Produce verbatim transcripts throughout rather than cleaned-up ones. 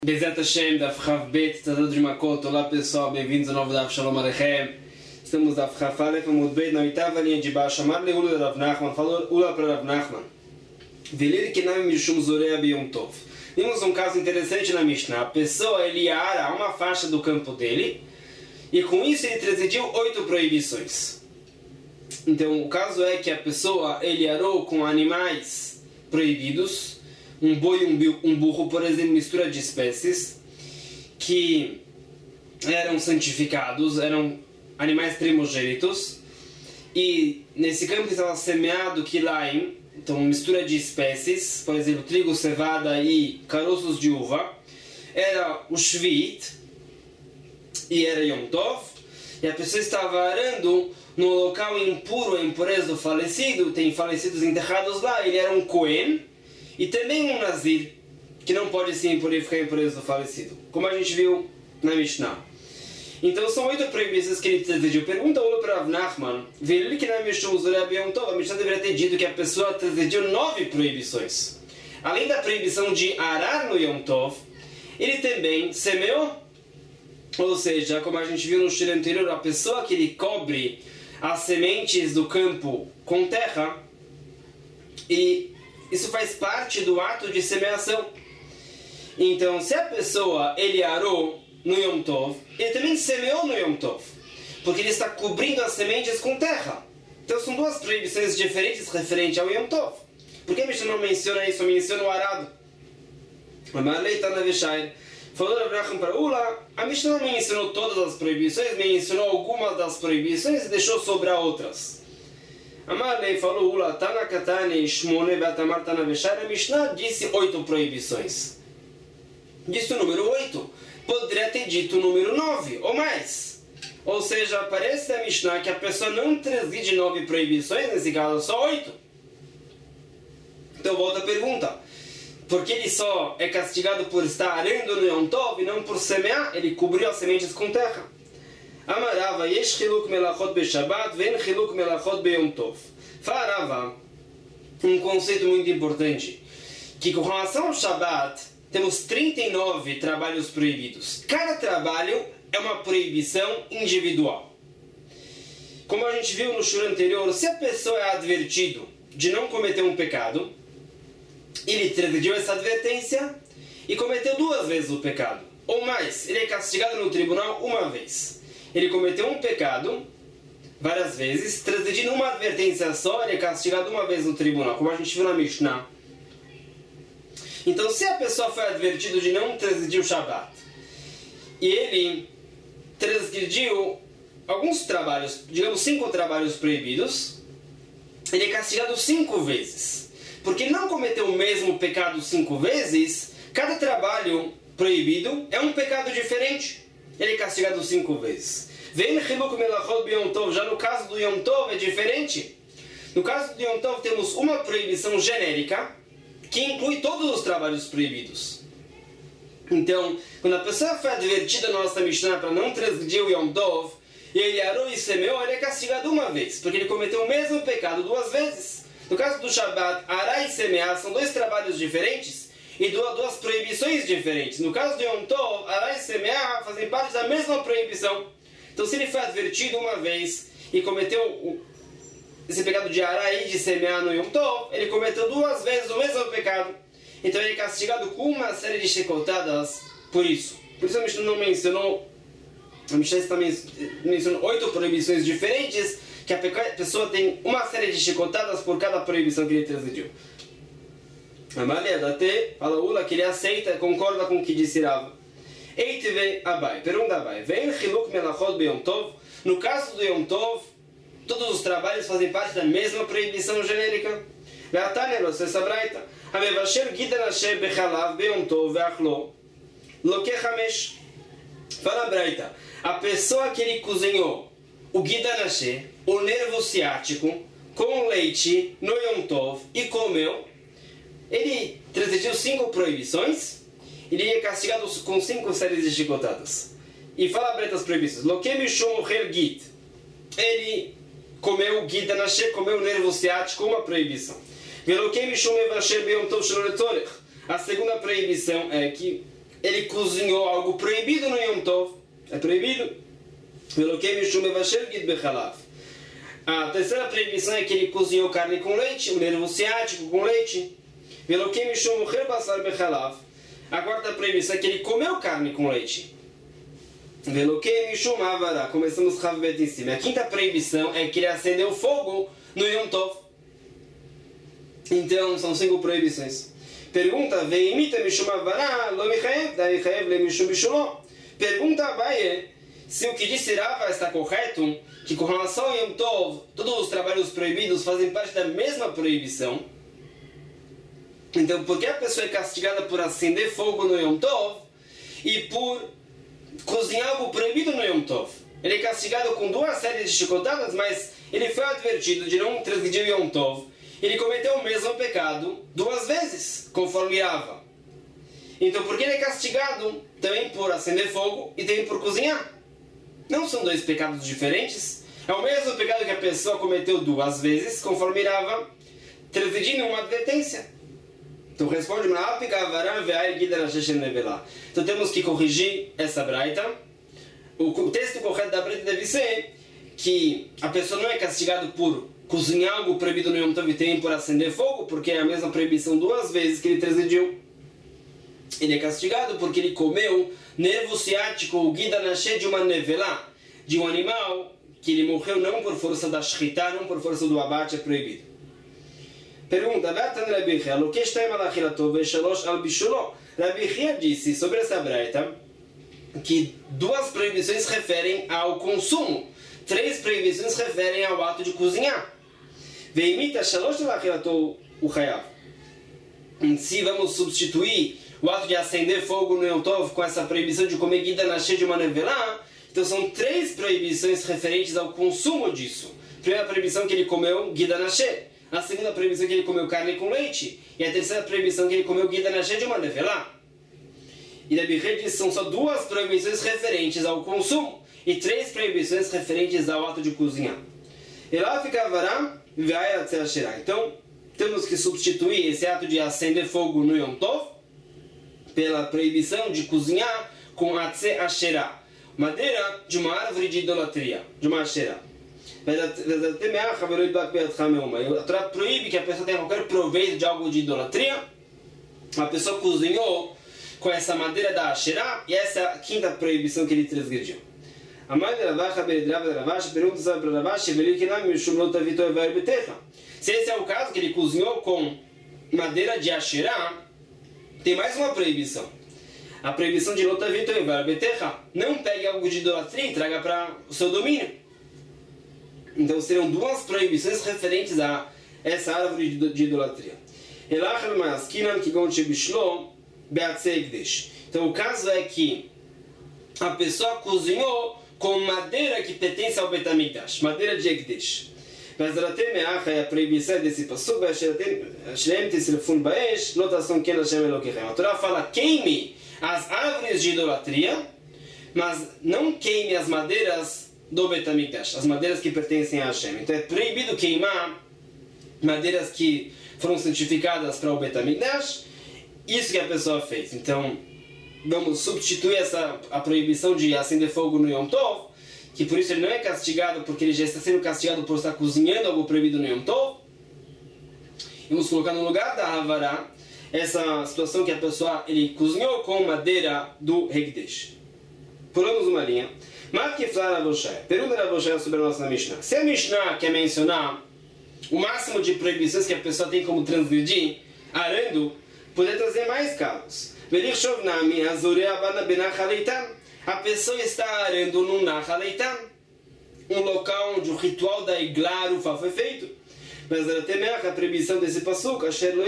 Bezat Hashem, Daf Chav Bet, Tzadot de Makot. Olá pessoal, bem-vindos ao novo Daf Shalom Aleichem. Estamos Daf Chav Aleph, Amud Bet, na oitava linha de baixo. Amar le Ula Rav Nachman, falou Ula para Rav Nachman. Velir Kenam Mishum Zorea Biyom Tov. Vimos um caso interessante na Mishnah. A pessoa, ele ara uma faixa do campo dele, e com isso ele transgrediu oito proibições. Então o caso é que a pessoa, ele arou com animais proibidos, um boi e um burro, por exemplo, mistura de espécies, que eram santificados, eram animais primogênitos, e nesse campo estava semeado quilaim, então mistura de espécies, por exemplo, trigo, cevada e caroços de uva, era o Shvit, e era Yom Tov, e a pessoa estava arando no local impuro, a impureza do falecido, tem falecidos enterrados lá, ele era um Cohen, e também um Nazir, que não pode se impurificar a impureza do falecido, como a gente viu na Mishnah. Então são oito proibições que ele transgrediu. Pergunta para Rav Nachman, a Mishnah deveria ter dito que a pessoa transgrediu nove proibições. Além da proibição de arar no Yom Tov, ele também semeou, ou seja, como a gente viu no shir anterior, a pessoa que ele cobre as sementes do campo com terra, e isso faz parte do ato de semeação. Então, se a pessoa, ele arou no Yom Tov, ele também semeou no Yom Tov, porque ele está cobrindo as sementes com terra. Então, são duas proibições diferentes referentes ao Yom Tov. Por que a Mishnah não menciona isso? Menciona o arado. Falou Rav Nachman para Ula, a Mishnah não mencionou todas as proibições, mencionou algumas das proibições e deixou sobrar outras. Amarlei falou Ula, Tana Katane, Shmone, Betamar Tana Veshai, a Mishnah disse oito proibições. Disse o número oito. Poderia ter dito o número nove, ou mais. Ou seja, parece da Mishnah que a pessoa não transgride nove proibições, nesse caso só oito. Então volta a pergunta. Por que ele só é castigado por estar arando no Yom Tov e não por semear? Ele cobriu as sementes com terra. Amarava, yesh chiluk melachot be-Shabbat, ven chiluk melachot be-Yom Tov. Farava, um conceito muito importante, que com relação ao Shabbat, temos trinta e nove trabalhos proibidos. Cada trabalho é uma proibição individual. Como a gente viu no shur anterior, se a pessoa é advertido de não cometer um pecado, ele transgrediu essa advertência e cometeu duas vezes o pecado. Ou mais, ele é castigado no tribunal uma vez. Ele cometeu um pecado várias vezes, transgredindo uma advertência só, ele é castigado uma vez no tribunal, como a gente viu na Mishnah. Então, se a pessoa foi advertida de não transgredir o Shabbat, e ele transgrediu alguns trabalhos, digamos cinco trabalhos proibidos, ele é castigado cinco vezes. Porque ele não cometeu o mesmo pecado cinco vezes, cada trabalho proibido é um pecado diferente. Ele é castigado cinco vezes. Vem chiluk melachot be-Yom Tov. Já no caso do Yom Tov é diferente. No caso do Yom Tov temos uma proibição genérica que inclui todos os trabalhos proibidos. Então, quando a pessoa foi advertida na nossa Mishnah para não transgredir o Yom Tov, e ele arou e semeou, ele é castigado uma vez, porque ele cometeu o mesmo pecado duas vezes. No caso do Shabbat, arar e semear são dois trabalhos diferentes e duas, duas proibições diferentes. No caso do Yom Tov, arar e semear fazem parte da mesma proibição. Então, se ele foi advertido uma vez e cometeu o, esse pecado de arar e de semear no Yom Tov, ele cometeu duas vezes o mesmo pecado. Então, ele é castigado com uma série de chicotadas por isso. Por isso a Mishnah não mencionou, a Mishnah também mencionou oito proibições diferentes, que a pessoa tem uma série de chicotadas por cada proibição que ele transgrediu. Amalia até fala Ula que ele aceita, concorda com o que disse Rav. Eitive Abai, pergunta Abai, vem chiluk melachot be-Yom Tov. No caso do Yom Tov, todos os trabalhos fazem parte da mesma proibição genérica. Ve'atane lo sesa braita, hamevasher gidan asher bechalav be-Yom Tov ve'achlo lo kechamesh. Fala braita, a pessoa que ele cozinhou o guidanashé, o nervo ciático, com leite no Yom Tov e comeu, ele transgrediu cinco proibições, ele é castigado com cinco séries de chicotadas. E fala para as proibições. Ele comeu guidanashé, comeu o nervo ciático, uma proibição. A segunda proibição é que ele cozinhou algo proibido no Yom Tov, é proibido. A terceira proibição é que ele cozinhou carne com leite, o nervo ciático com leite. A quarta proibição é que ele comeu carne com leite. Começamos a ver em cima. A quinta proibição é que ele acendeu fogo no Yom Tov. Então são cinco proibições. Pergunta: Pergunta Abaye se o que disse Rava está correto, que com relação ao Yom Tov, todos os trabalhos proibidos fazem parte da mesma proibição. Então, por que a pessoa é castigada por acender fogo no Yom Tov e por cozinhar algo proibido no Yom Tov? Ele é castigado com duas séries de chicotadas, mas ele foi advertido de não transgredir o Yom Tov. Ele cometeu o mesmo pecado duas vezes, conforme Rava. Então, por que ele é castigado também por acender fogo e também por cozinhar? Não são dois pecados diferentes? É o mesmo pecado que a pessoa cometeu duas vezes, conforme Rava, transgredindo uma advertência. Então responde, então temos que corrigir essa braita. O texto correto da braita deve ser que a pessoa não é castigada por cozinhar algo proibido no Yom Tov e também por acender fogo, porque é a mesma proibição duas vezes que ele transgrediu. Ele é castigado porque ele comeu nervo ciático, o guidanashé de uma nevelá, de um animal que ele morreu não por força da shchita, não por força do abate, é proibido. Pergunta: Rabi Chia disse sobre essa braita que duas proibições referem ao consumo, três proibições referem ao ato de cozinhar. Se vamos substituir o ato de acender fogo no Yom Tov com essa proibição de comer guida na cheia de uma nevelá, então são três proibições referentes ao consumo disso. A primeira proibição que ele comeu guida na cheia, a segunda proibição que ele comeu carne com leite, e a terceira proibição que ele comeu guida na cheia de uma nevelá. E Rabi Chia diz que são só duas proibições referentes ao consumo e três proibições referentes ao ato de cozinhar. E lá fica vará, então temos que substituir esse ato de acender fogo no Yom Tov pela proibição de cozinhar com atze asherá, madeira de uma árvore de idolatria, de uma asherá. A Torá proíbe que a pessoa tenha qualquer proveito de algo de idolatria. A pessoa cozinhou com essa madeira da asherá, e essa é a quinta proibição que ele transgrediu. A mãe de Ravacha pergunta para Ravacha se esse é o caso, que ele cozinhou com madeira de asherá, tem mais uma proibição. A proibição de lotavito e varbetecha. Não pegue algo de idolatria e traga para o seu domínio. Então seriam duas proibições referentes a essa árvore de idolatria. Então o caso é que a pessoa cozinhou com madeira que pertence ao Bet HaMikdash, madeira de Ekdesh. Mas a proibição desse passuco, a Torá fala: queime as árvores de idolatria, mas não queime as madeiras do Bet HaMikdash, as madeiras que pertencem a Hashem. Então é proibido queimar madeiras que foram santificadas para o Bet HaMikdash. Isso que a pessoa fez. Então vamos substituir essa, a proibição de acender fogo no Yom Tov, que por isso ele não é castigado, porque ele já está sendo castigado por estar cozinhando algo proibido no Yom Tov. E vamos colocar no lugar da Havará essa situação que a pessoa ele cozinhou com madeira do Hekdesh. Pulamos uma linha. Pergunta da Avoshaya sobre a nossa Mishnah. Se a Mishnah quer mencionar o máximo de proibições que a pessoa tem como transgredir, arando, poder trazer mais casos. A pessoa está arando num Nachaleitan, um local onde o ritual da Iglar Ufa foi feito. Mas a proibição desse passuca,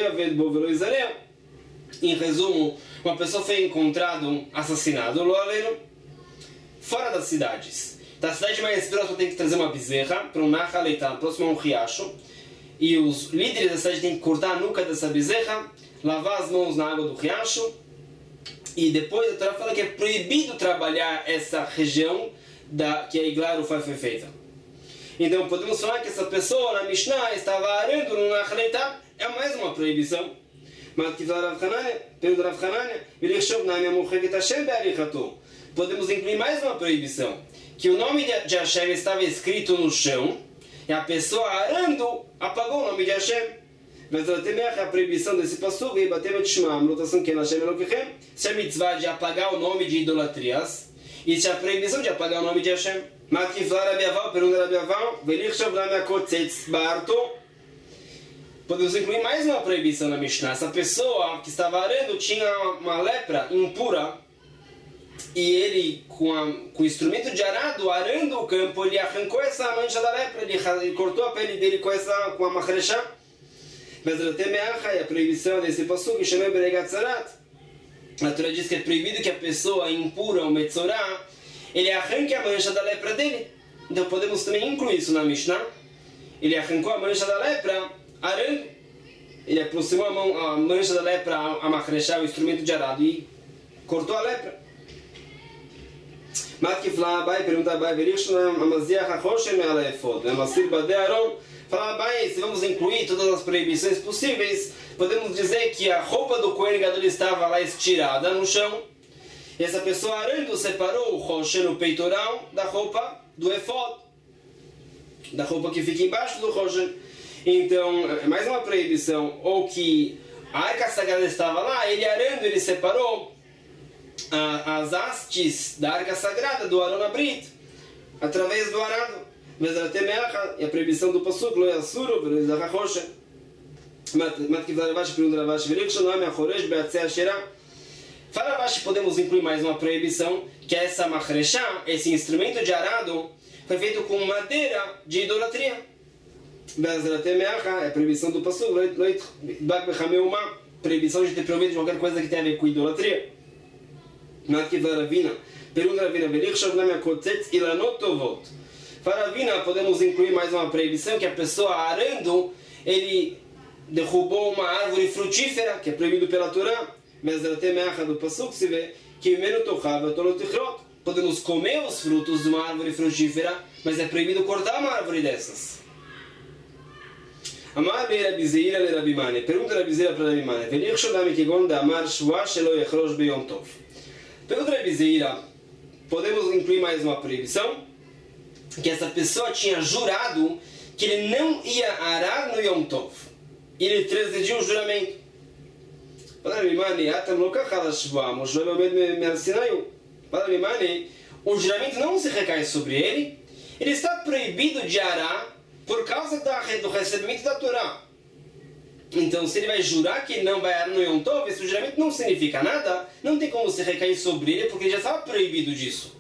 em resumo, uma pessoa foi encontrado assassinado fora das cidades. Da cidade mais próxima tem que trazer uma bezerra para um Nachaleitan, próximo a um riacho, e os líderes da cidade têm que cortar a nuca dessa bezerra, lavar as mãos na água do riacho. E depois a Torá fala que é proibido trabalhar essa região da, que a Iglar Ufa foi feita. Então podemos falar que essa pessoa na Mishnah estava arando no Nachaleitan, é mais uma proibição. Mas que fala Rav Hanania, pergunta Rav Hanania, ele achou na minha mulher que está cheio de arichatou. Podemos incluir mais uma proibição, que o nome de Hashem estava escrito no chão, e a pessoa arando apagou o nome de Hashem. Mas a proibição desse passuco, e bateu de Shema, notação que é Hashem Elokechem, se a mitzvah de apagar o nome de idolatrias, e se a proibição de apagar o nome de Hashem. Mas que fala Rabi Aval, pergunta Rabi Aval, velirchov na minha kotzetz barto. Podemos incluir mais uma proibição na Mishnah. Essa pessoa que estava arando tinha uma lepra impura e ele, com, a, com o instrumento de arado, arando o campo, ele arrancou essa mancha da lepra, ele, ele cortou a pele dele com, essa, com a machrechá. Mas ele tem meacha, e a proibição desse passuco que chama Beregatzarat. A Torá diz que é proibido que a pessoa impura, o metzorá, ele arranque a mancha da lepra dele. Então podemos também incluir isso na Mishnah. Ele arrancou a mancha da lepra arando, ele aproximou a, mão, a mancha da lepra a machrechá, o instrumento de arado, e cortou a lepra. Matkifla Abai, pergunta Abai, Verishna, Amaziach HaChoshen Me'alefod, Amasir Badei Aron. Fala Abai, se vamos incluir todas as proibições possíveis, podemos dizer que a roupa do Kohen Gadol estava lá estirada no chão, e essa pessoa arando separou o Choshen, o peitoral, da roupa do Efod, da roupa que fica embaixo do Choshen. Então, é mais uma proibição, ou que a arca sagrada estava lá, ele arando, ele separou a, as hastes da arca sagrada do Aron Abrit, através do arado. Mas ela tem meacha, e a proibição do passuco, lo yasuru, velo yizachachoshe. Matkiv Ravashi, pergunta Ravashi, veliksho nome achoresh beatzei asherah. Fala Ravashi, podemos incluir mais uma proibição, que é essa machrechá, esse instrumento de arado, foi feito com madeira de idolatria. É a proibição do passuco, proibição de ter proveito de qualquer coisa que tenha a ver com idolatria. Pergunta Ravina, para Ravina podemos incluir mais uma proibição, que a pessoa arando, ele derrubou uma árvore frutífera, que é proibido pela Torá. Mas ela tem meacha do passuco, se vê que podemos comer os frutos de uma árvore frutífera, mas é proibido cortar uma árvore dessas. Amar le Rabi Zeira le Rabi Mane. Pergunta Rabi Zeira para Rabi Mane. Velichsho dami kegon da amar shua shelo yechrosh beyom tov. Pergunta Rabi Zeira, podemos incluir mais uma proibição? Que essa pessoa tinha jurado que ele não ia arar no Yom Tov. Ele transgrediu o juramento. Fala Rabi Mane, atam lo kachal shua, Moshe Omed me'ar Sinai. Fala Rabi Mane, o juramento não se recai sobre ele. Ele está proibido de arar por causa da, do recebimento da Torá. Então, se ele vai jurar que ele não vai arar no Yom Tov, esse juramento não significa nada, não tem como se recair sobre ele, porque ele já estava proibido disso.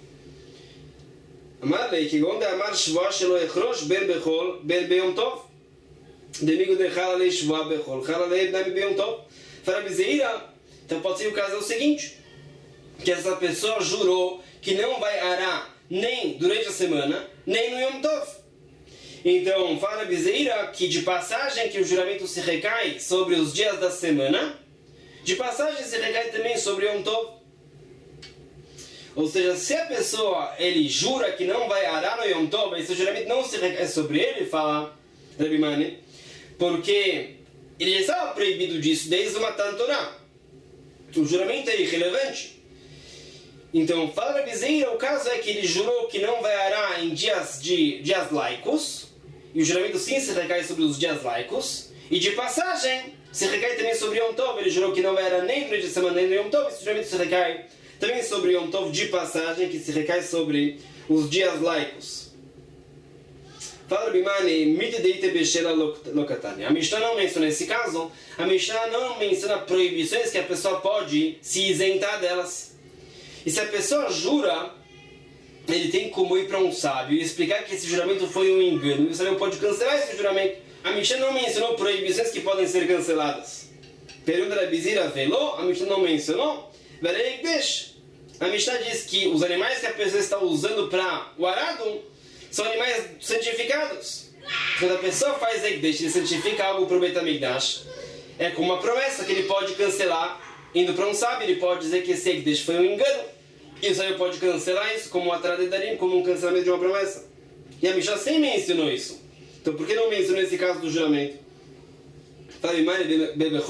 Amar lei, que quando amar shvua shelo echrosh ben bechol ben beyom tov, demigo de chala lei shvua bechol, chala lei nami beyom tov. Fala Bizeira, então pode ser o caso é o seguinte, que essa pessoa jurou que não vai arar nem durante a semana, nem no Yom Tov. Então, fala Bizeira que de passagem que o juramento se recai sobre os dias da semana, de passagem se recai também sobre Yom Tov. Ou seja, se a pessoa ele jura que não vai arar no Yom Tov, esse juramento não se recai sobre ele, fala Rabi Mane, porque ele já estava proibido disso desde o Matan Torá. O juramento é irrelevante. Então, fala Rabi Zeira, o caso é que ele jurou que não vai arar em dias, de, dias laicos, e o juramento sim se recai sobre os dias laicos, e de passagem se recai também sobre Yom Tov. Ele jurou que não vai arar nem durante a semana nem no Yom Tov, esse juramento se recai também sobre Yom Tov de passagem, que se recai sobre os dias laicos. Fala Rabi Mane, mitdeite beshela lokatani. A Mishnah não menciona esse caso, a Mishnah não menciona proibições que a pessoa pode se isentar delas. E se a pessoa jura, ele tem como ir para um sábio e explicar que esse juramento foi um engano, e o sábio pode cancelar esse juramento. A Mishnah não mencionou proibições que podem ser canceladas. Pergunta da Bizira velou, a Mishnah não mencionou. A Mishnah diz que os animais que a pessoa está usando para o arado são animais santificados. Quando a pessoa faz Ekdesh, ele santifica algo para o Beit HaMikdash, é como uma promessa que ele pode cancelar. Indo para um sábio, ele pode dizer que esse Ekdesh foi um engano. E o sábio pode cancelar isso como um atradedarim, como um cancelamento de uma promessa. E a Mishnah sempre mencionou isso. Então por que não mencionou esse caso do juramento?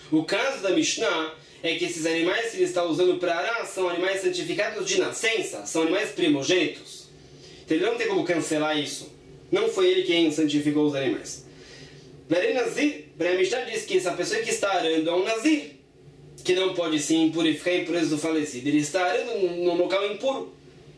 O caso da Mishnah é que esses animais que ele está usando para arar são animais santificados de nascença, são animais primogênitos. Então ele não tem como cancelar isso. Não foi ele quem santificou os animais. Verei Nazir, a Mishnah diz que essa pessoa que está arando é um Nazir, que não pode se impurificar em impureza do falecido. Ele está arando num local impuro.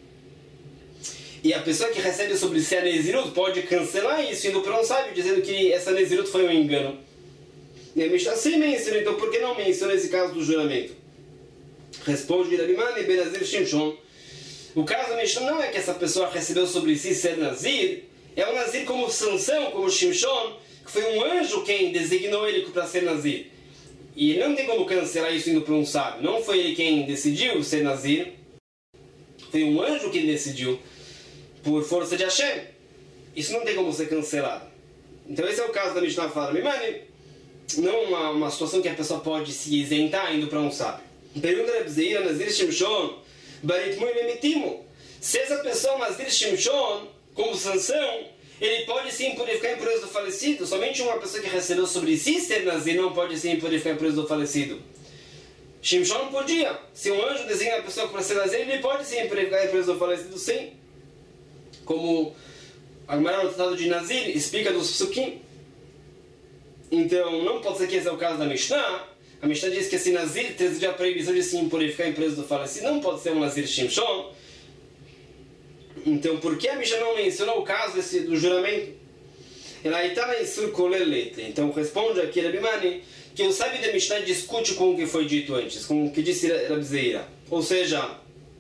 E a pessoa que recebe sobre si a Nezirut pode cancelar isso, indo para um sábio, dizendo que essa Nezirut foi um engano. E a Mishnah sim menciona, então por que não menciona esse caso do juramento? Responde Rabimani ben Nazir Shimshon. O caso da Mishnah não é que essa pessoa recebeu sobre si ser Nazir, é um Nazir como Sansão, como Shimshon, que foi um anjo quem designou ele para ser Nazir. E ele não tem como cancelar isso indo para um sábio. Não foi ele quem decidiu ser Nazir, foi um anjo quem decidiu, por força de Hashem. Isso não tem como ser cancelado. Então esse é o caso da Mishnah fala, Mimani, não uma, uma situação que a pessoa pode se isentar indo para um sábio. Pergunta Reb Zeira, Nazir Shimshon, Baritmu e Lemitimo. Se essa pessoa, Nazir Shimshon, como Sansão, ele pode se impurificar em impureza do falecido. Somente uma pessoa que recebeu sobre si ser Nazir não pode se impurificar em impureza do falecido. Shimshon não podia. Se um anjo designa a pessoa para ser Nazir, ele pode se impurificar em impureza do falecido, sim. Como a Gemara no Tratado de Nazir explica dos Psukim. Então, não pode ser que esse é o caso da Mishnah. A Mishnah diz que esse Nazir trazia a proibição de se impurificar em impureza do falecido. Não pode ser um Nazir Shimshon. Então, por que a Mishnah não mencionou o caso desse, do juramento? Ela está na Isur Kolelete. Então, responde aqui Rabimani que o sábio da Mishnah discute com o que foi dito antes, com o que disse Reb Zeira. Ou seja,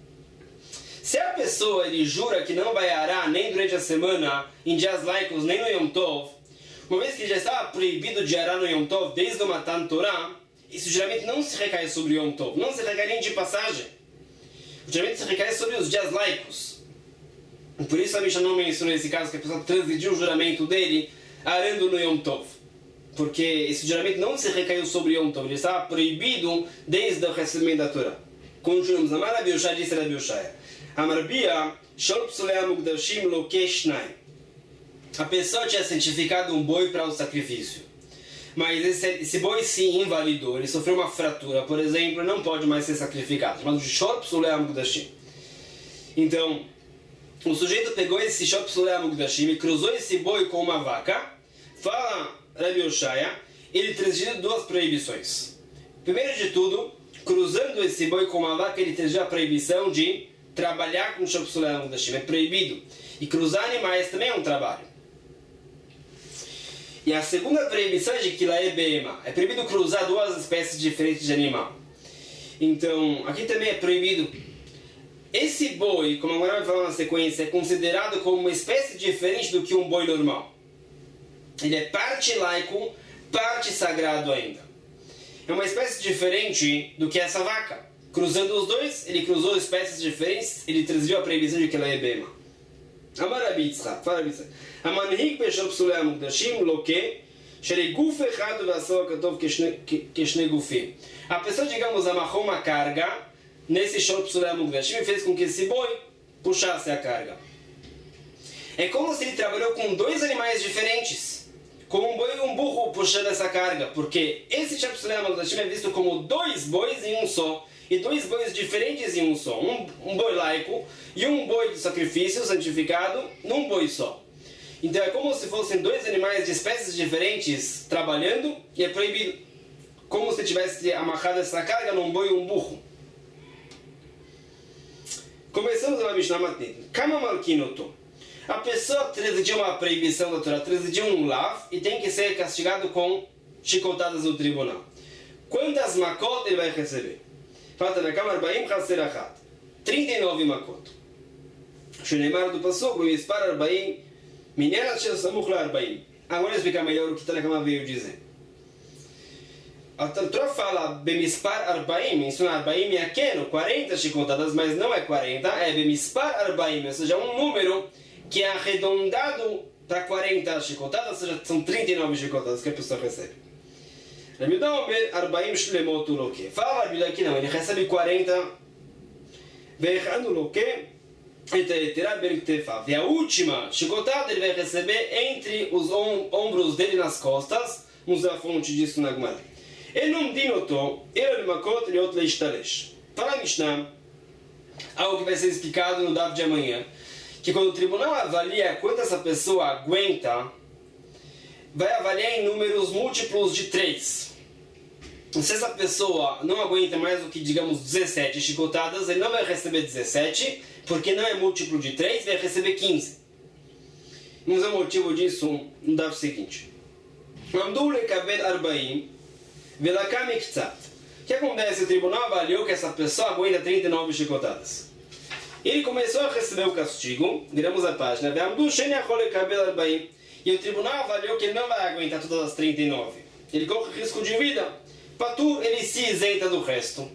se a pessoa ele jura que não vai arar nem durante a semana, em dias laicos, nem no Yom Tov, uma vez que ele já estava proibido de arar no Yom Tov desde o Matan Torah, esse juramento não se recai sobre o Yom Tov, não se recai nem de passagem. O juramento se recai sobre os dias laicos. Por isso a Mishnah não mencionou esse caso que a pessoa transgrediu o juramento dele arando no Yom Tov. Porque esse juramento não se recaiu sobre o Yom Tov, ele estava proibido desde o recebimento da Torah. Continuamos. Amar Rabi Yoshai disse Rabi Yoshai. Amar Bia, Shol Psulei Amugdashim Loke Shnai. A pessoa tinha santificado um boi para o sacrifício. Mas esse, esse boi se invalidou, ele sofreu uma fratura, por exemplo, não pode mais ser sacrificado. Chamado de Shol Psulei Amugdashim. Então, o sujeito pegou esse Shol Psulei Amugdashim e cruzou esse boi com uma vaca. Fala Rabi Yoshai, ele transgrediu duas proibições. Primeiro de tudo, cruzando esse boi com uma vaca, ele transgrediu a proibição de trabalhar com Shol Psulei Amugdashim. É proibido. E cruzar animais também é um trabalho. E a segunda proibição é de Kilae Beema. É proibido cruzar duas espécies diferentes de animal. Então, aqui também é proibido. Esse boi, como agora vai falar na sequência, é considerado como uma espécie diferente do que um boi normal. Ele é parte laico, parte sagrado ainda. É uma espécie diferente do que essa vaca. Cruzando os dois, ele cruzou espécies diferentes, ele transgrediu a proibição de Kilae Beema. Amar Rabi Yitzchak, fala Rabi Yitzchak. Amanhig b'shol psulei amugdashim loke shelei guf echad ve'asor katov keshne gufim. A pessoa, digamos, amarrou uma carga nesse shol psulei amugdashim e fez com que esse boi puxasse a carga. É como se ele trabalhou com dois animais diferentes, como um boi e um burro puxando essa carga, porque esse shol psulei amugdashim é visto como dois bois em um só. E dois bois diferentes em um só. Um, um boi laico e um boi de sacrifício santificado num boi só. Então é como se fossem dois animais de espécies diferentes trabalhando e é proibido. Como se tivesse amarrado essa carga num boi e um burro. Começamos a Mishnah Matnit. Kama Malkinoto. A pessoa transgrediu uma proibição da Torá, transgrediu um lav e tem que ser castigado com chicotadas no tribunal. Quantas makot ele vai receber? Falta na Kamar Arbaim Chaser Achat. trinta e nove makot. Shenemar do Pasuk, Bemispar Arbaim, Minerat Shel Samuch La Arbaim. Agora explicar melhor o que Tanakama veio dizer. A Torá fala Bemispar Arbaim, menciona Arbaim é aqueno, quarenta chicotadas, mas não é quarenta, é Bemispar Arbaim, ou seja, um número que é arredondado para quarenta chicotadas, ou seja, são trinta e nove chicotadas que a pessoa recebe. Rabi Yehuda Omer, Arbaim Shlemot Uloke. Fala Rabi Yehuda que não, ele recebe quarenta. Ve'echad Uloke, Eterá Ben Ktefav. E a última chicotada ele vai receber entre os om ombros dele nas costas. Vamos ver a fonte disso na Gemara. Enum dinoto, ele makot liot leishtalesh. Fala a Mishnah, algo que vai ser explicado no daf de amanhã, que quando o tribunal avalia quanto essa pessoa aguenta, vai avaliar em números múltiplos de três. Se essa pessoa não aguenta mais do que, digamos, dezessete chicotadas, ele não vai receber dezessete, porque não é múltiplo de três, vai receber quinze. Vamos ver o motivo disso no daf seguinte. Amdu lekabed arbaim velakam iktzat. O que acontece? O tribunal avaliou que essa pessoa aguenta trinta e nove chicotadas. Ele começou a receber o castigo, viramos a página, e o tribunal avaliou que ele não vai aguentar todas as trinta e nove. Ele corre risco de vida. Patur, ele se isenta do resto.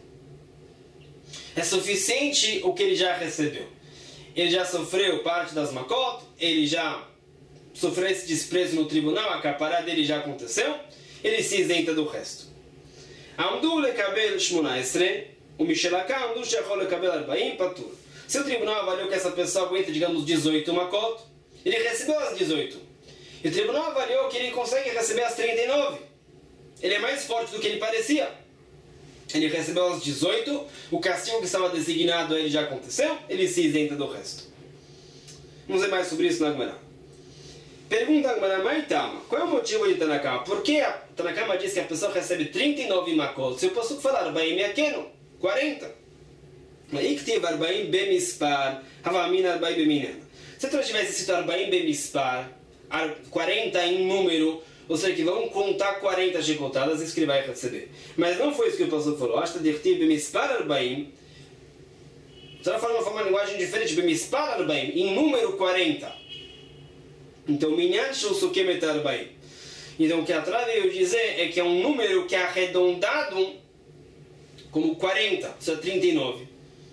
É suficiente o que ele já recebeu. Ele já sofreu parte das makot, ele já sofreu esse desprezo no tribunal, a capará dele já aconteceu, ele se isenta do resto. Amdu lekabel shmona esre, o mishelaka amdu shechol lekabel arbaim patur. Se o tribunal avaliou que essa pessoa aguenta, digamos, dezoito makot, ele recebeu as dezoito. E o tribunal avaliou que ele consegue receber as trinta e nove. Ele é mais forte do que ele parecia. Ele recebeu as dezoito, o castigo que estava designado a ele já aconteceu, ele se isenta do resto. Vamos ver mais sobre isso na Gemara. Pergunta a Gemara, Maitama, qual é o motivo de Tanakama? Por que a Tanakama diz que a pessoa recebe trinta e nove makot? Se eu posso falar arbaim yakenu, quarenta. Iktiv arbaim bemispar, havamin arbaim beminan. Se eu tivesse escrito arbaim bemispar, quarenta em número, ou seja, que vão contar quarenta chicotadas, isso que ele vai receber. Mas não foi isso que o pastor falou. Ashta dirtiv bemispar arbaim. Você vai falar de uma forma, uma linguagem diferente. Bemispar arbaim, em número quarenta. Então, minyan shusukemet arbaim. Então, o que a Torá veio dizer é que é um número que é arredondado como quarenta, ou seja, trinta e nove.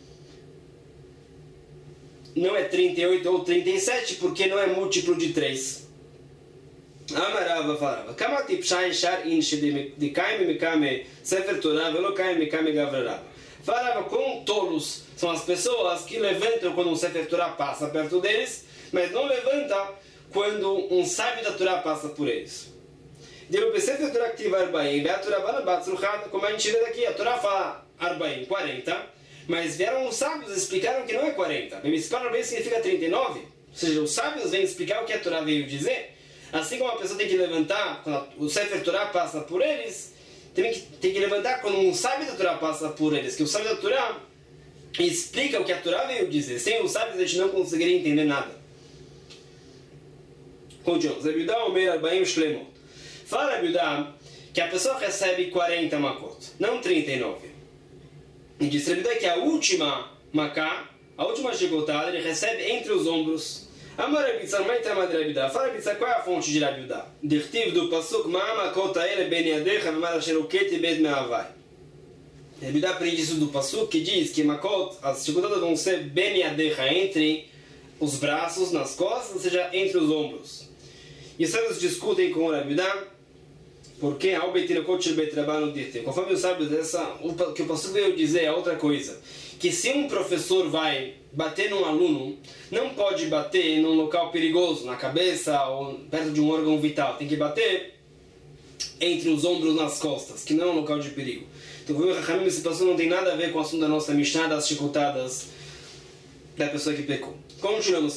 Não é trinta e oito ou trinta e sete, porque não é múltiplo de três. Amarava falava, Kama tipshain shar in de kaime mikame sefer Torah velo kaime mikame gavrarava. Falava, quão tolos são as pessoas que levantam quando um sefer Torah passa perto deles, mas não levanta quando um sábio da Torá passa por eles. Deu o sefer Torah que tive arbaim, a Torá vai na batzruchada, como a gente vê daqui, a Torá fala arbaim, quarenta, mas vieram os sábios e explicaram que não é quarenta. Bemispar arbaim significa trinta e nove, ou seja, os sábios vêm explicar o que a Torá veio dizer. Assim como a pessoa tem que levantar quando o sefer Torah passa por eles, tem que, tem que levantar quando um sábio da Torá passa por eles, que o sábio da Torá explica o que a Torá veio dizer. Sem os sábios a gente não conseguiria entender nada. Continuamos. Rabiudá Omer Arbaim Shlemot. Fala Rabiudá que a pessoa recebe quarenta makot, não trinta e nove. E diz Rabiudá que a última maká, a última chicotada, ele recebe entre os ombros. Amar Rabitzar, mais trama de Rabiudá. Fala Rabitzar, qual é a fonte de Rabiudá? Dirtiv do pasuk Ma'ama kota ele ben yadecha v'mar asheruket bet me'avai. Rabiudá aprende isso do pasuk que diz que makot, as chicotadas vão ser ben yadecha, entre os braços, nas costas, ou seja, entre os ombros. E os sábios discutem com o Rabiudá porque conforme os sábios dessa, o que o pastor veio dizer é outra coisa, que se um professor vai bater num aluno, não pode bater num local perigoso, na cabeça ou perto de um órgão vital, tem que bater entre os ombros, nas costas, que não é um local de perigo. Então, esse pastor não tem nada a ver com o assunto da nossa Mishnah, das chicotadas da pessoa que pecou. Continuamos.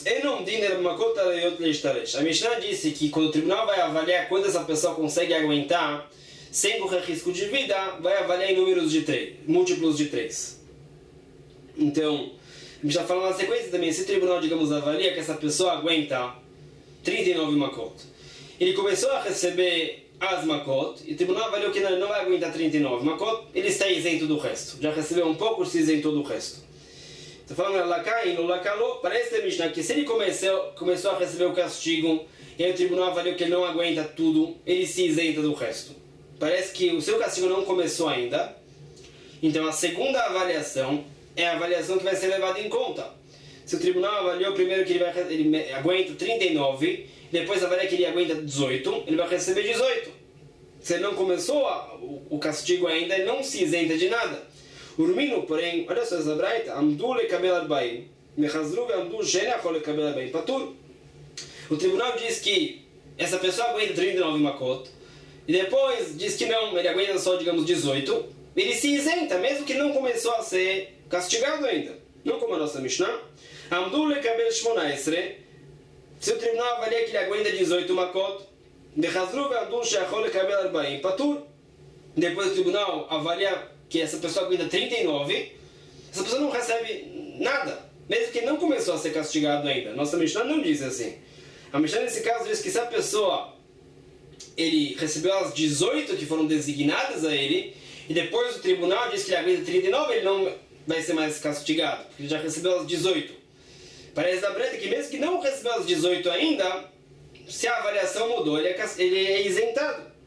A Mishnah disse que quando o tribunal vai avaliar quando essa pessoa consegue aguentar sem correr risco de vida, vai avaliar em números de três, múltiplos de três. Então, a gente está falando na sequência também, se o tribunal, digamos, avalia que essa pessoa aguenta trinta e nove makot, ele começou a receber as makot, e o tribunal avaliou que ele não vai aguentar trinta e nove makot, ele está isento do resto. Já recebeu um pouco, se isentou do resto. Estou falando Lakai, no Lakalo, parece ter Mishnah que se ele começou, começou a receber o castigo e aí o tribunal avaliou que ele não aguenta tudo, ele se isenta do resto. Parece que o seu castigo não começou ainda. Então a segunda avaliação é a avaliação que vai ser levada em conta. Se o tribunal avaliou primeiro que ele, vai, ele aguenta trinta e nove, depois avalia que ele aguenta dezoito, ele vai receber dezoito. Se ele não começou a, o, o castigo ainda, ele não se isenta de nada. Urmino, porém, olha só essa braita, amdu lekabel arbaim, mechazru ve'amdu she'nachol lekabel arbaim patur. O tribunal diz que essa pessoa aguenta trinta e nove makot, e depois diz que não, ele aguenta só, digamos, dezoito, ele se isenta, mesmo que não começou a ser castigado ainda. Não como a nossa Mishnah. Amdu lekabel shmona esre, se o tribunal avalia que ele aguenta dezoito makot, dechazru ve'amdu she'achol lekabel arbaim patur. Depois o tribunal avalia que essa pessoa aguenta trinta e nove, essa pessoa não recebe nada, mesmo que não começou a ser castigado ainda. Nossa Mishnah não diz assim. A Mishnah nesse caso diz que se a pessoa ele recebeu as dezoito que foram designadas a ele, e depois o tribunal diz que ele aguenta trinta e nove, ele não vai ser mais castigado, porque ele já recebeu as dezoito. Parece da Breta que mesmo que não recebeu as dezoito ainda, se a avaliação mudou, ele é, ele é isentado.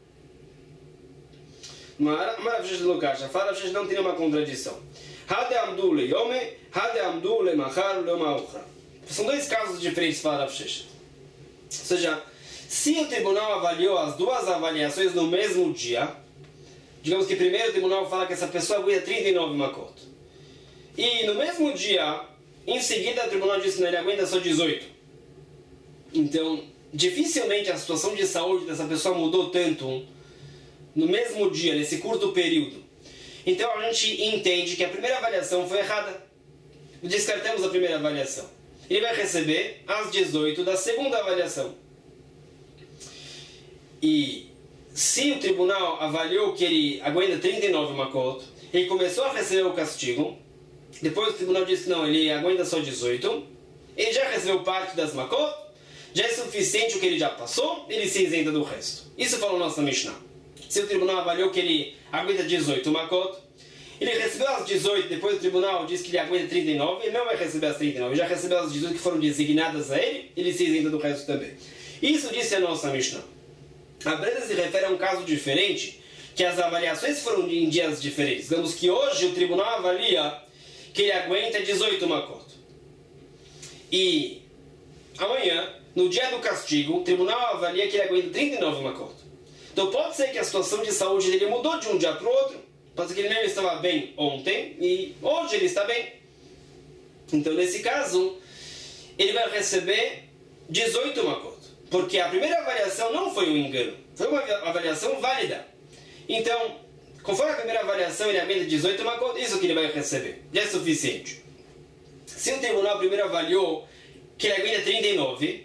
Maravilha de Lucas, a fala não tem uma contradição. Hade amdu le yome, hade amdu le machar le ma'uchra. São dois casos diferentes para Rav Sheshet. Ou seja, se o tribunal avaliou as duas avaliações no mesmo dia, digamos que primeiro o tribunal fala que essa pessoa aguenta trinta e nove makot, e no mesmo dia, em seguida o tribunal diz que ele aguenta só dezoito. Então, dificilmente a situação de saúde dessa pessoa mudou tanto no mesmo dia, nesse curto período. Então a gente entende que a primeira avaliação foi errada. Descartamos a primeira avaliação. Ele vai receber as dezoito da segunda avaliação. E se o tribunal avaliou que ele aguenta trinta e nove makot, ele começou a receber o castigo, depois o tribunal disse que não, ele aguenta só dezoito, ele já recebeu parte das makot, já é suficiente o que ele já passou, ele se isenta do resto. Isso falou nossa Mishnah. Se o tribunal avaliou que ele aguenta dezoito makot, ele recebeu as dezoito, depois o tribunal diz que ele aguenta trinta e nove, ele não vai receber as trinta e nove, ele já recebeu as dezoito que foram designadas a ele, ele se isenta do resto também. Isso disse a nossa Mishnah. A Breda se refere a um caso diferente, que as avaliações foram em dias diferentes. Digamos que hoje o tribunal avalia que ele aguenta dezoito makot. E amanhã, no dia do castigo, o tribunal avalia que ele aguenta trinta e nove makot. Então pode ser que a situação de saúde dele mudou de um dia para o outro. Pode ser que ele não estava bem ontem e hoje ele está bem. Então nesse caso, ele vai receber dezoito makot. Porque a primeira avaliação não foi um engano. Foi uma avaliação válida. Então, conforme a primeira avaliação ele aguenta dezoito makot, isso que ele vai receber. Já é suficiente. Se o tribunal primeiro avaliou que ele aguenta trinta e nove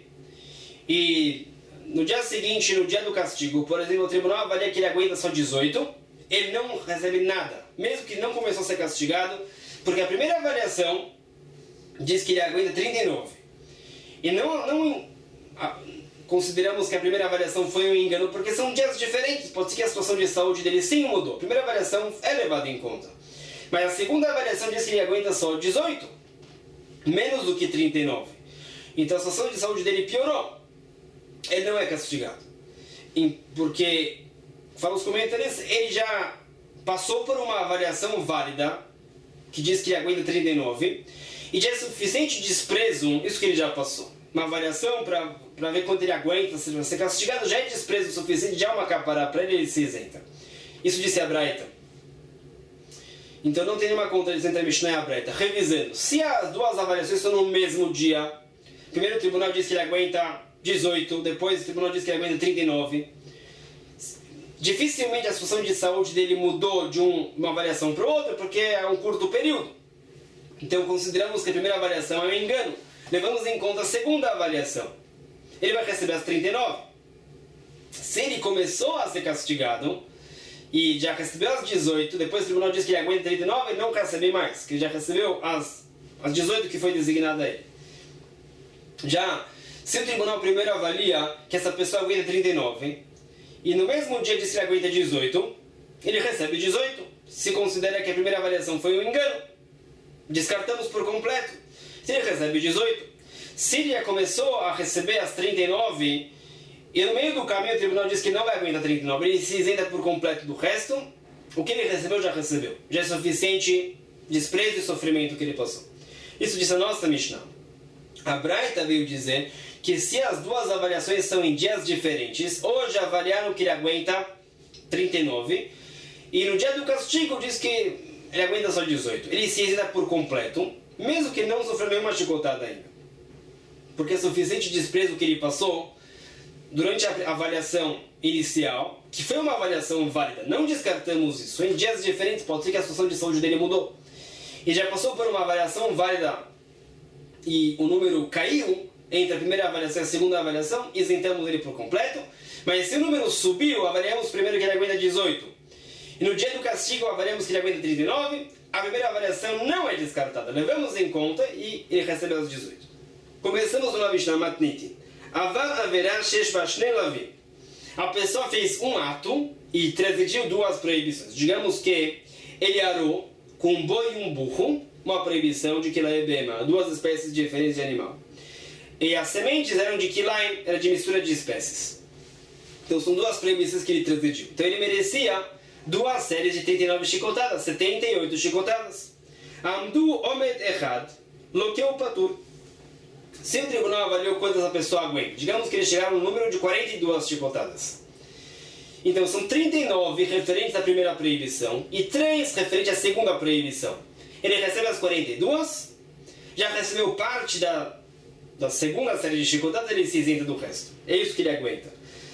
e no dia seguinte, no dia do castigo, por exemplo, o tribunal avalia que ele aguenta só dezoito, ele não recebe nada, mesmo que não começou a ser castigado, porque a primeira avaliação diz que ele aguenta trinta e nove. E não, não a, consideramos que a primeira avaliação foi um engano, porque são dias diferentes, pode ser que a situação de saúde dele sim mudou. A primeira avaliação é levada em conta. Mas a segunda avaliação diz que ele aguenta só dezoito, menos do que trinta e nove. Então a situação de saúde dele piorou. Ele não é castigado. Porque, falam os comentários, ele já passou por uma avaliação válida, que diz que ele aguenta trinta e nove, e já é suficiente desprezo, isso que ele já passou. Uma avaliação para ver quanto ele aguenta, se vai ser castigado, já é desprezo o suficiente, já é uma capará para ele, ele se isenta. Isso disse a Braita. Então não tem nenhuma contradição entre a Mishnah e a Braita. Revisando, se as duas avaliações estão no mesmo dia, primeiro o tribunal diz que ele aguenta dezoito, depois o tribunal diz que ele aguenta trinta e nove, dificilmente a situação de saúde dele mudou de um, uma avaliação para outra, porque é um curto período. Então consideramos que a primeira avaliação é um engano. Levamos em conta a segunda avaliação. Ele vai receber as trinta e nove. Se ele começou a ser castigado e já recebeu as dezoito, depois o tribunal diz que ele aguenta trinta e nove, ele não recebe mais, que ele já recebeu as, as dezoito que foi designada a ele. Já, se o tribunal primeiro avalia que essa pessoa aguenta trinta e nove, e no mesmo dia diz que ele aguenta dezoito, ele recebe dezoito. Se considera que a primeira avaliação foi um engano, descartamos por completo. Se ele recebe dezoito, se ele já começou a receber as trinta e nove, e no meio do caminho o tribunal diz que não vai aguentar trinta e nove, ele se isenta por completo do resto, o que ele recebeu já recebeu. Já é suficiente desprezo e sofrimento que ele passou. Isso diz a nossa Mishnah. A Braita veio dizer que se as duas avaliações são em dias diferentes, hoje avaliaram que ele aguenta trinta e nove, e no dia do castigo diz que ele aguenta só dezoito. Ele se isenta por completo, mesmo que não sofreu nenhuma chicotada ainda. Porque é suficiente desprezo que ele passou, durante a avaliação inicial, que foi uma avaliação válida, não descartamos isso. Em dias diferentes pode ser que a situação de saúde dele mudou. E já passou por uma avaliação válida e o número caiu entre a primeira avaliação e a segunda avaliação, isentamos ele por completo. Mas se o número subiu, avaliamos primeiro que ele aguenta dezoito. E no dia do castigo, avaliamos que ele aguenta trinta e nove. A primeira avaliação não é descartada. Levamos em conta e ele recebeu os dezoito. Começamos no Mishnah Matniti. Avar haverá shesh vashnei lavim. A pessoa fez um ato e transgrediu duas proibições. Digamos que ele arou com um boi e um burro, uma proibição de Kilaebema, duas espécies diferentes de animal. E as sementes eram de Kilaim, era de mistura de espécies. Então são duas premissas que ele transgrediu. Então ele merecia duas séries de trinta e nove chicotadas, setenta e oito chicotadas. Amdu omed echad, loqueu patur. Se o tribunal avaliou quantas a pessoa aguenta, digamos que eles chegaram no número de quarenta e duas chicotadas. Então são trinta e nove referentes à primeira proibição e três referentes à segunda proibição. Ele recebe as quarenta e duas, já recebeu parte da, da segunda série de chicotadas, ele se isenta do resto. É isso que ele aguenta.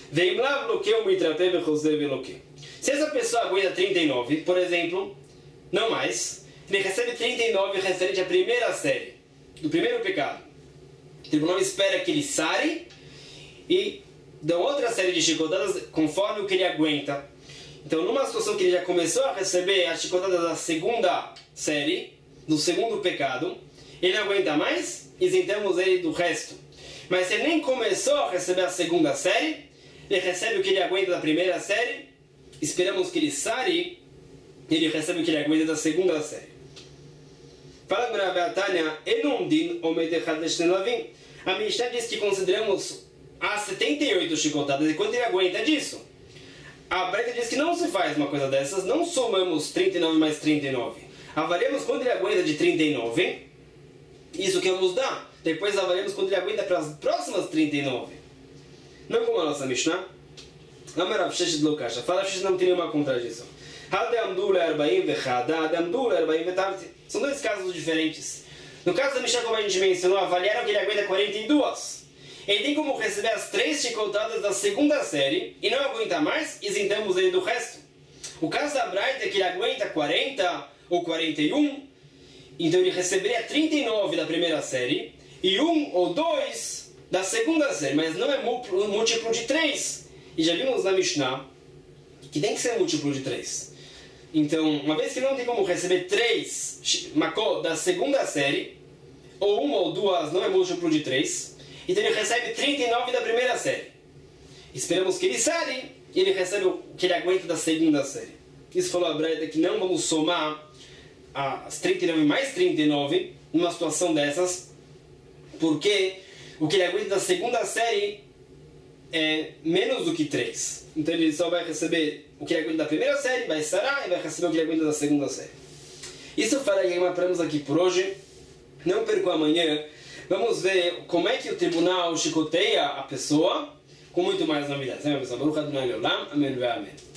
Se essa pessoa aguenta trinta e nove, por exemplo, não mais, ele recebe trinta e nove referente à primeira série, do primeiro pecado. O tribunal espera que ele sare e dá outra série de chicotadas conforme o que ele aguenta. Então, numa situação que ele já começou a receber as chicotadas da segunda série, do segundo pecado, ele não aguenta mais, isentamos ele do resto. Mas se ele nem começou a receber a segunda série, ele recebe o que ele aguenta da primeira série, esperamos que ele sare, ele recebe o que ele aguenta da segunda série. Fala com a Beatânia, Enundin omedechad leshnelavim. A Mishnah diz que consideramos as setenta e oito chicotadas e quanto ele aguenta disso. A Breta diz que não se faz uma coisa dessas, não somamos trinta e nove mais trinta e nove. Avaliamos quanto ele aguenta de trinta e nove, isso que vamos dar. Depois avaliamos quanto ele aguenta para as próximas trinta e nove. Não como a nossa Mishnah. Amarav Shesh de Lokasha. Fala Shesh não tem nenhuma contradição. São dois casos diferentes. No caso da Mishnah, como a gente mencionou, avaliaram que ele aguenta quarenta e duas. Ele tem como receber as três chicotadas da segunda série e não aguenta mais, isentamos ele do resto. O caso da Braita é que ele aguenta quarenta ou quarenta e um, então ele receberia trinta e nove da primeira série e um ou dois da segunda série, mas não é múltiplo de três. E já vimos na Mishnah que tem que ser múltiplo de três. Então, uma vez que não tem como receber três makó da segunda série, ou uma ou duas não é múltiplo de três, então ele recebe trinta e nove da primeira série. Esperamos que ele sare e ele recebe o que ele aguenta da segunda série. Isso falou a Breda que não vamos somar as trinta e nove mais trinta e nove numa situação dessas, porque o que ele aguenta da segunda série é menos do que três. Então ele só vai receber o que ele aguenta da primeira série, vai sarar e vai receber o que ele aguenta da segunda série. Isso fala que paramos aqui por hoje. Não perco amanhã. Vamos ver como é que o tribunal chicoteia a pessoa com muito mais novidades. Amém.